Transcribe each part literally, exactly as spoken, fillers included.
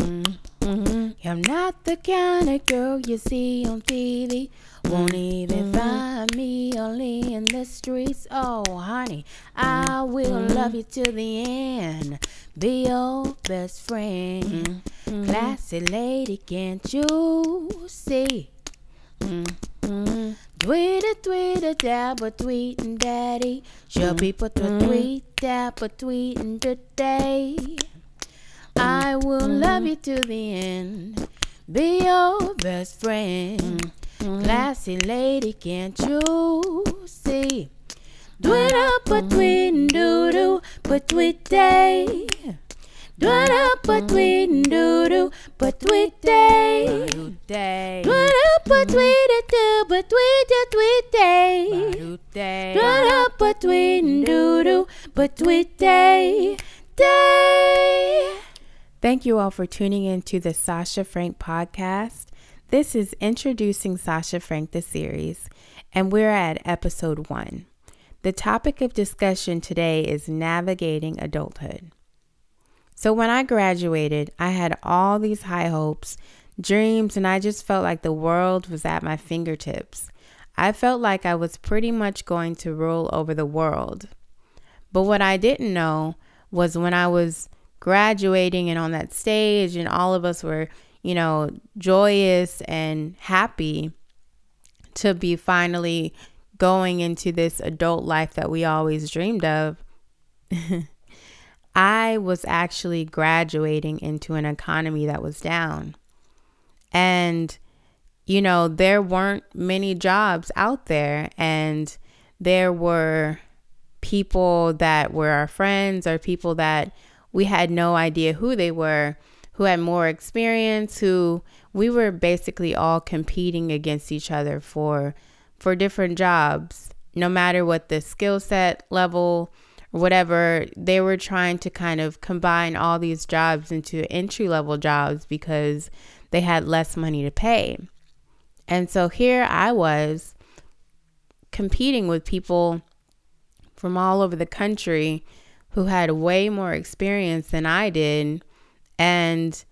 Mm-hmm. I'm not the kind of girl you see on T V. Won't even find me only in the streets. Oh, honey, I will love you to the end. Be your best friend. Classy lady, can't you see? Tweeter, tweeter, dabber, tweeting daddy. Show people to tweet, dabber, tweeting today. I will love you to the end. Be your best friend. Classy lady, can't you see? Twitter, but tweeting doo-doo, but tweet day. Twitter, but tweeting doo-doo, but tweet day. Twitter, but tweeting doo, but tweet day, tweet day. Twitter, but tweeting doo-doo, but tweet day, day. Thank you all for tuning in to the Sasha Frank podcast. This is Introducing Sasha Frank, the series, and we're at episode one. The topic of discussion today is navigating adulthood. So when I graduated, I had all these high hopes, dreams, and I just felt like the world was at my fingertips. I felt like I was pretty much going to rule over the world. But what I didn't know was when I was graduating and on that stage and all of us were, you know, joyous and happy to be finally going into this adult life that we always dreamed of, I was actually graduating into an economy that was down. And, you know, there weren't many jobs out there, and there were people that were our friends or people that we had no idea who they were, who had more experience, who we were basically all competing against each other for for different jobs, no matter what the skill set level or whatever. They were trying to kind of combine all these jobs into entry level jobs because they had less money to pay. And so here I was competing with people from all over the country who had way more experience than I did. And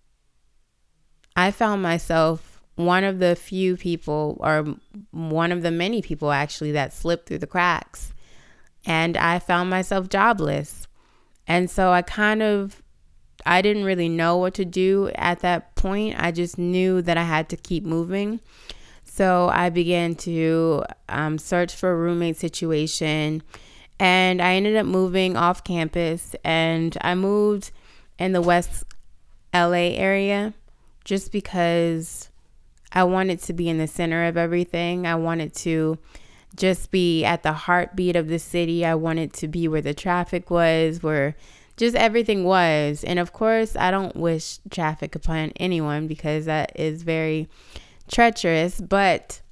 I found myself one of the few people, or one of the many people actually, that slipped through the cracks. And I found myself jobless. And so I kind of, I didn't really know what to do at that point. I just knew that I had to keep moving. So I began to um, search for a roommate situation. And I ended up moving off campus, and I moved in the West L A area just because I wanted to be in the center of everything. I wanted to just be at the heartbeat of the city. I wanted to be where the traffic was, where just everything was. And of course, I don't wish traffic upon anyone because that is very treacherous, but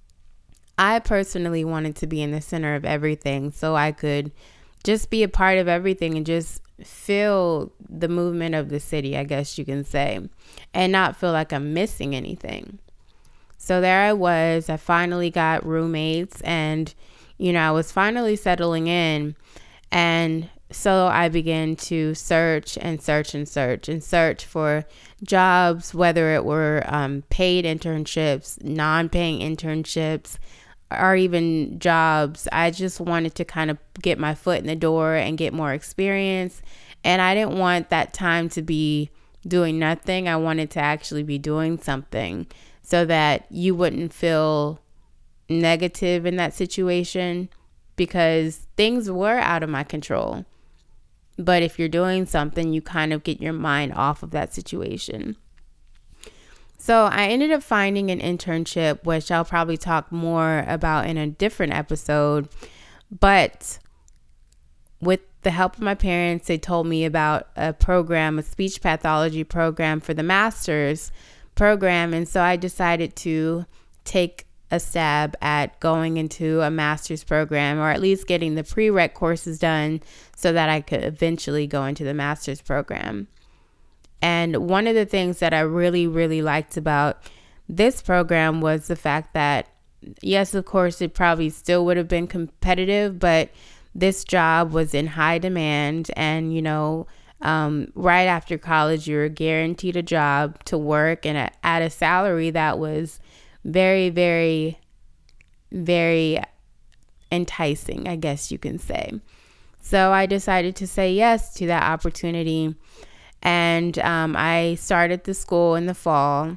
I personally wanted to be in the center of everything so I could just be a part of everything and just feel the movement of the city, I guess you can say, and not feel like I'm missing anything. So there I was. I finally got roommates, and, you know, I was finally settling in. And so I began to search and search and search and search for jobs, whether it were um, paid internships, non-paying internships, or even jobs. I just wanted to kind of get my foot in the door and get more experience. And I didn't want that time to be doing nothing. I wanted to actually be doing something so that you wouldn't feel negative in that situation, because things were out of my control. But if you're doing something, you kind of get your mind off of that situation. So I ended up finding an internship, which I'll probably talk more about in a different episode. But with the help of my parents, they told me about a program, a speech pathology program for the master's program. And so I decided to take a stab at going into a master's program, or at least getting the prereq courses done so that I could eventually go into the master's program. And one of the things that I really, really liked about this program was the fact that, yes, of course, it probably still would have been competitive, but this job was in high demand. And, you know, Um, right after college, you were guaranteed a job to work and at, at a salary that was very, very, very enticing, I guess you can say. So I decided to say yes to that opportunity. And um, I started the school in the fall.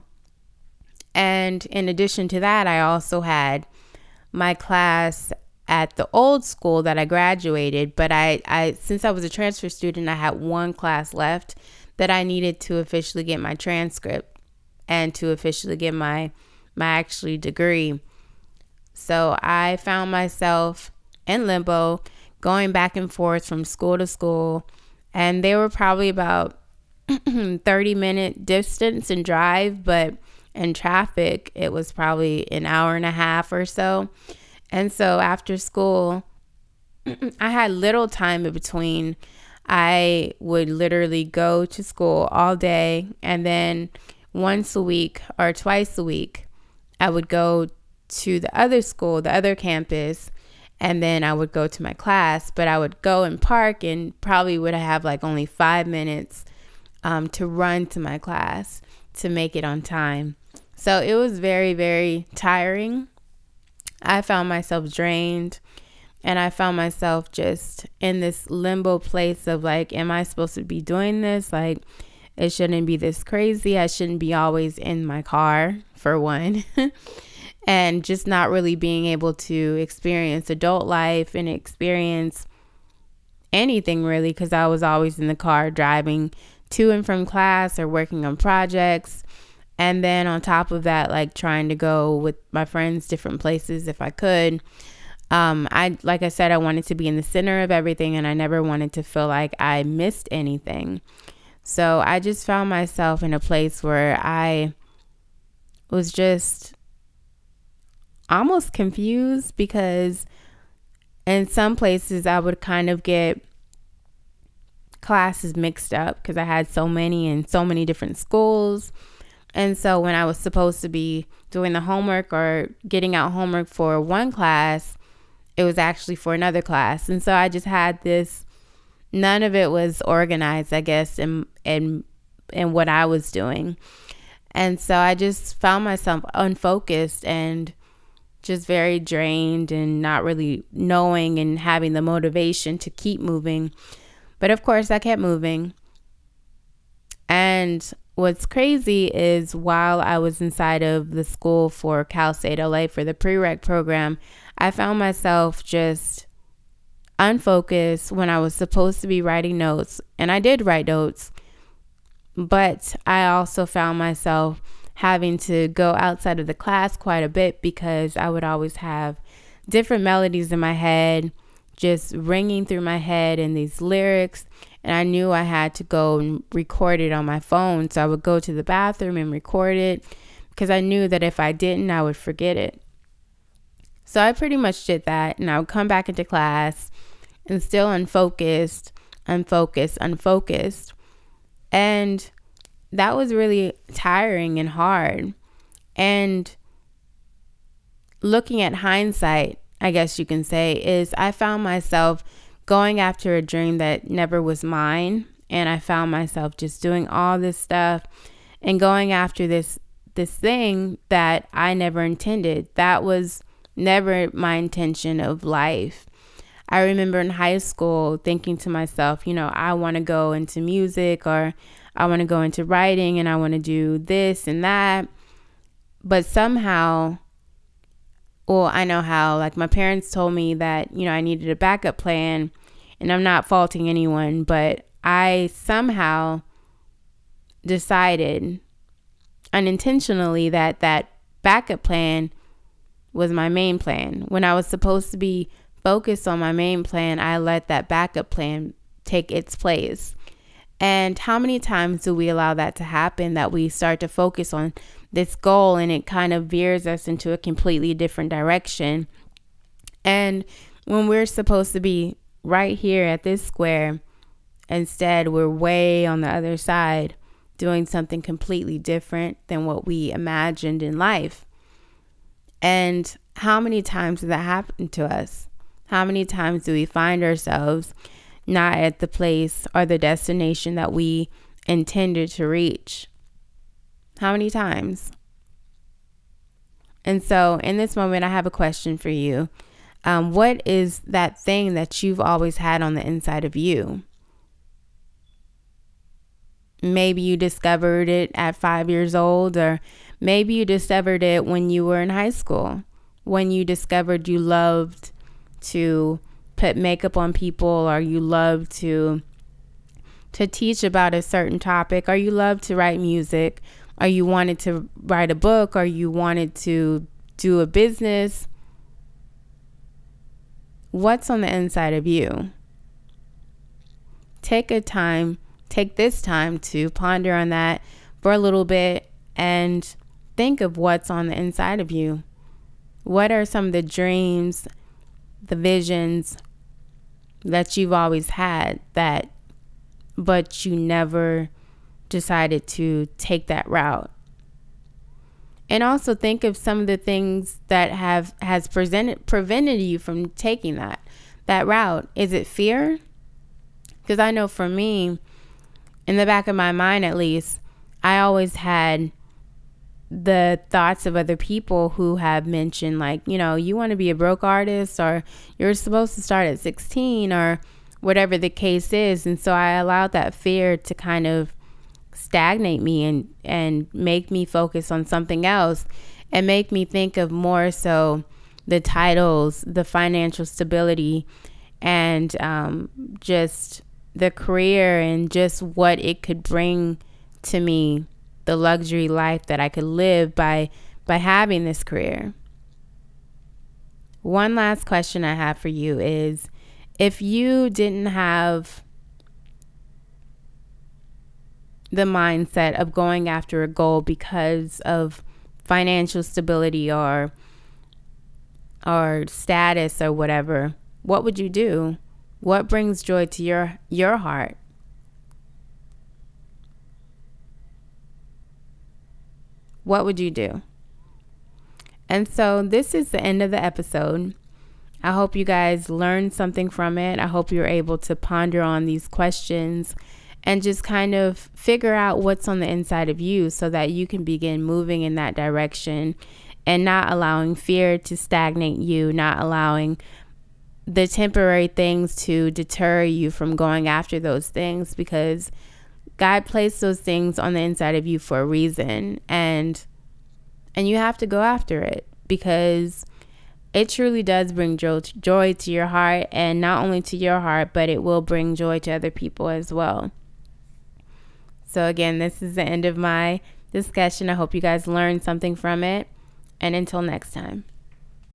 And in addition to that, I also had my class at the old school that I graduated. But I, I, since I was a transfer student, I had one class left that I needed to officially get my transcript and to officially get my, my actually degree. So I found myself in limbo, going back and forth from school to school. And they were probably about thirty minute distance and drive, but in traffic, it was probably an hour and a half or so. And so after school, I had little time in between. I would literally go to school all day, and then once a week or twice a week, I would go to the other school, the other campus, and then I would go to my class. But I would go and park and probably would have like only five minutes um, to run to my class to make it on time. So it was very, very tiring. I found myself drained, and I found myself just in this limbo place of like, am I supposed to be doing this? Like, it shouldn't be this crazy. I shouldn't be always in my car, for one. And just not really being able to experience adult life and experience anything really, because I was always in the car driving to and from class or working on projects. And then on top of that, like trying to go with my friends different places if I could. Um, I like I said, I wanted to be in the center of everything, and I never wanted to feel like I missed anything. So I just found myself in a place where I was just almost confused, because in some places I would kind of get classes mixed up because I had so many in so many different schools. And so when I was supposed to be doing the homework or getting out homework for one class, it was actually for another class. And so I just had this, none of it was organized, I guess, in in in what I was doing. And so I just found myself unfocused and just very drained and not really knowing and having the motivation to keep moving. But of course, I kept moving. And what's crazy is while I was inside of the school for Cal State L A for the prereq program, I found myself just unfocused when I was supposed to be writing notes. And I did write notes, but I also found myself having to go outside of the class quite a bit because I would always have different melodies in my head, just ringing through my head and these lyrics. And I knew I had to go and record it on my phone. So I would go to the bathroom and record it because I knew that if I didn't, I would forget it. So I pretty much did that. And I would come back into class and still unfocused, unfocused, unfocused. And that was really tiring and hard. And looking at hindsight, I guess you can say, is I found myself going after a dream that never was mine. And I found myself just doing all this stuff and going after this this thing that I never intended. That was never my intention of life. I remember in high school thinking to myself, you know, I want to go into music, or I want to go into writing, and I want to do this and that. But somehow, well, I know how, like my parents told me that, you know, I needed a backup plan, and I'm not faulting anyone, but I somehow decided unintentionally that that backup plan was my main plan. When I was supposed to be focused on my main plan, I let that backup plan take its place. And how many times do we allow that to happen, that we start to focus on this goal and it kind of veers us into a completely different direction? And when we're supposed to be right here at this square, instead we're way on the other side doing something completely different than what we imagined in life. And how many times does that happen to us? How many times do we find ourselves not at the place or the destination that we intended to reach? How many times? And so in this moment, I have a question for you. Um, what is that thing that you've always had on the inside of you? Maybe you discovered it at five years old, or maybe you discovered it when you were in high school, when you discovered you loved to put makeup on people, or you loved to to teach about a certain topic, or you loved to write music, or you wanted to write a book, or you wanted to do a business. What's on the inside of you? Take a time, take this time to ponder on that for a little bit and think of what's on the inside of you. What are some of the dreams, the visions that you've always had, that but you never decided to take that route? And also think of some of the things that have has presented prevented you from taking that that route. Is it fear? Because I know for me, in the back of my mind at least, I always had the thoughts of other people who have mentioned, like, you know, you want to be a broke artist, or you're supposed to start at sixteen, or whatever the case is. And so I allowed that fear to kind of stagnate me and and make me focus on something else, and make me think of more so the titles, the financial stability, and um, just the career, and just what it could bring to me, the luxury life that I could live by by having this career. One last question I have for you is, if you didn't have the mindset of going after a goal because of financial stability or or status or whatever, what would you do? What brings joy to your your heart? What would you do? And so this is the end of the episode. I hope you guys learned something from it. I hope you're able to ponder on these questions and just kind of figure out what's on the inside of you, so that you can begin moving in that direction, and not allowing fear to stagnate you, not allowing the temporary things to deter you from going after those things, because God placed those things on the inside of you for a reason, and and you have to go after it, because it truly does bring joy, joy to your heart, and not only to your heart, but it will bring joy to other people as well. So again, this is the end of my discussion. I hope you guys learned something from it, and until next time.